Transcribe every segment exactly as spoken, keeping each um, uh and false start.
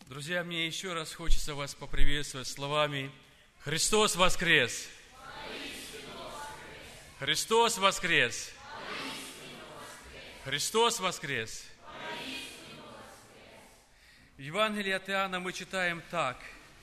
Друзья, мне еще раз хочется вас поприветствовать словами «Христос воскрес!» Христос воскрес! Христос воскрес! В Евангелии от Иоанна мы читаем так.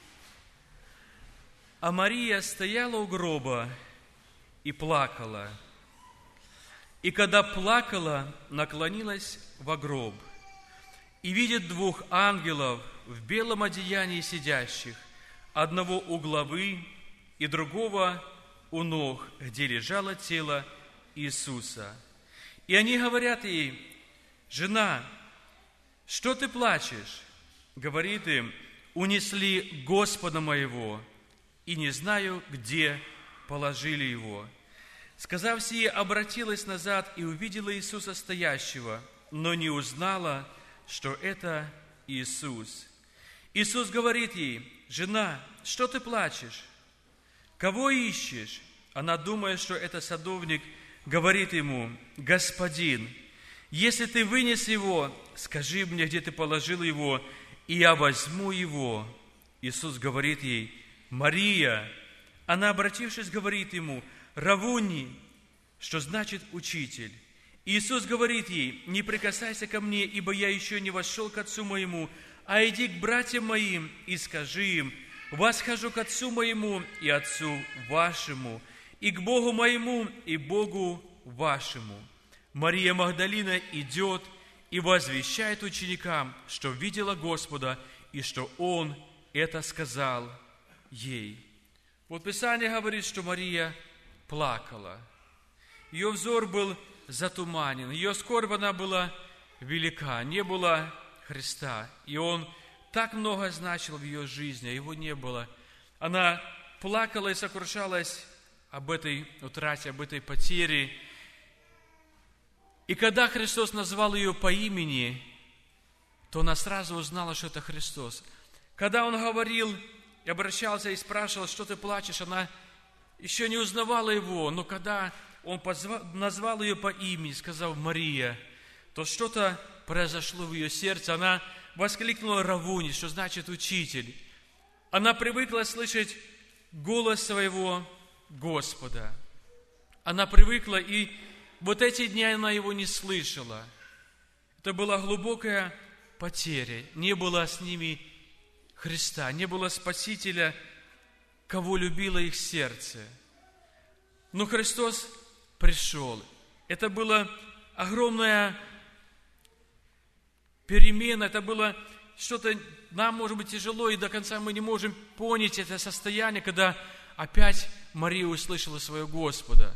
«А Мария стояла у гроба и плакала. И когда плакала, наклонилась во гроб, и видит двух ангелов в белом одеянии сидящих, одного у главы и другого у ног, где лежало тело Иисуса. И они говорят ей: „Жена, что ты плачешь?“ Говорит им: „Унесли Господа моего, и не знаю, где положили его“. Сказав сие, обратилась назад и увидела Иисуса стоящего, но не узнала, что это Иисус. Иисус говорит ей: „Жена, что ты плачешь? Кого ищешь?“ Она, думая, что это садовник, говорит ему: „Господин, если ты вынес его, скажи мне, где ты положил его, и я возьму его“. Иисус говорит ей: „Мария“. Она, обратившись, говорит ему: „Равуни“, что значит учитель. Иисус говорит ей: „Не прикасайся ко мне, ибо я еще не вошел к Отцу моему, а иди к братьям моим и скажи им: восхожу к Отцу моему и Отцу вашему, и к Богу моему и Богу вашему“. Мария Магдалина идет и возвещает ученикам, что видела Господа и что Он это сказал ей. Вот Писание говорит, что Мария плакала. Ее взор был затуманен, ее скорбь, она была велика, не было Христа. И Он так много значил в ее жизни, а Его не было. Она плакала и сокрушалась об этой утрате, об этой потере. И когда Христос назвал ее по имени, то она сразу узнала, что это Христос. Когда Он говорил и обращался и спрашивал: „Что ты плачешь?“, она еще не узнавала Его, но когда Он позвал, назвал ее по имени, сказал «Мария», то что-то произошло в ее сердце. Она воскликнула «Равуни», что значит «учитель». Она привыкла слышать голос своего Господа. Она привыкла, и вот эти дни она Его не слышала. Это была глубокая потеря. Не было с ними Христа, не было Спасителя, кого любило их сердце. Но Христос пришел. Это была огромная перемена, это было что-то, нам, может быть, тяжело, и до конца мы не можем понять это состояние, когда опять Мария услышала своего Господа.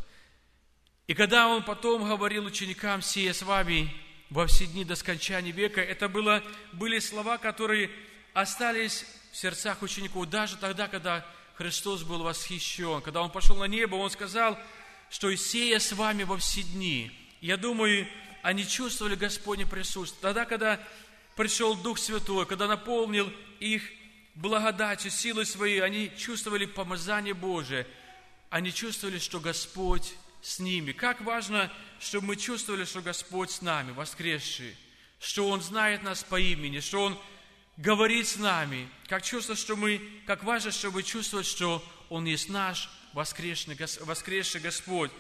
И когда Он потом говорил ученикам: „Сие с вами во все дни до скончания века“, это было, были слова, которые остались в сердцах учеников даже тогда, когда Христос был восхищен. Когда Он пошел на небо, Он сказал, что «сея с вами во все дни». Я думаю, они чувствовали Господне присутствие. Тогда, когда пришел Дух Святой, когда наполнил их благодатью, силой своей, они чувствовали помазание Божие. Они чувствовали, что Господь с ними. Как важно, чтобы мы чувствовали, что Господь с нами, воскресший, что Он знает нас по имени, что Он говорит с нами. Как чувство, что мы, как важно, чтобы чувствовать, что Он есть наш воскресший, воскресший Господь.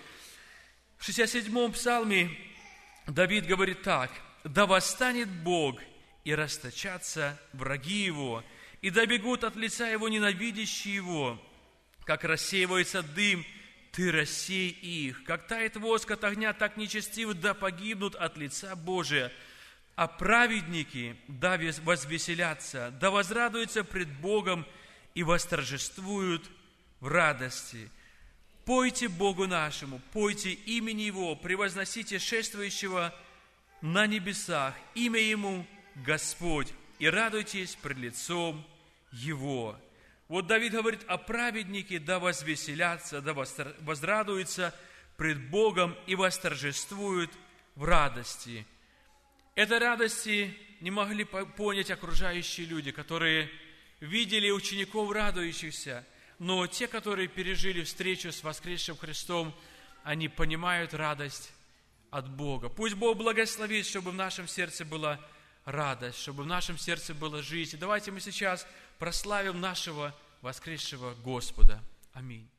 В шестьдесят седьмом псалме Давид говорит так: „Да восстанет Бог, и расточатся враги Его, и добегут от лица Его ненавидящие Его. Как рассеивается дым, Ты рассей их. Как тает воск от огня, так нечестивы да погибнут от лица Божия. А праведники да возвеселятся, да возрадуются пред Богом и восторжествуют в радости. Пойте Богу нашему, пойте имени Его, превозносите шествующего на небесах, имя Ему Господь, и радуйтесь пред лицом Его“. Вот Давид говорит: „А праведники да возвеселятся, да возрадуются пред Богом и восторжествуют в радости“. Этой радости не могли понять окружающие люди, которые видели учеников радующихся, но те, которые пережили встречу с воскресшим Христом, они понимают радость от Бога. Пусть Бог благословит, чтобы в нашем сердце была радость, чтобы в нашем сердце была жизнь. И давайте мы сейчас прославим нашего воскресшего Господа. Аминь.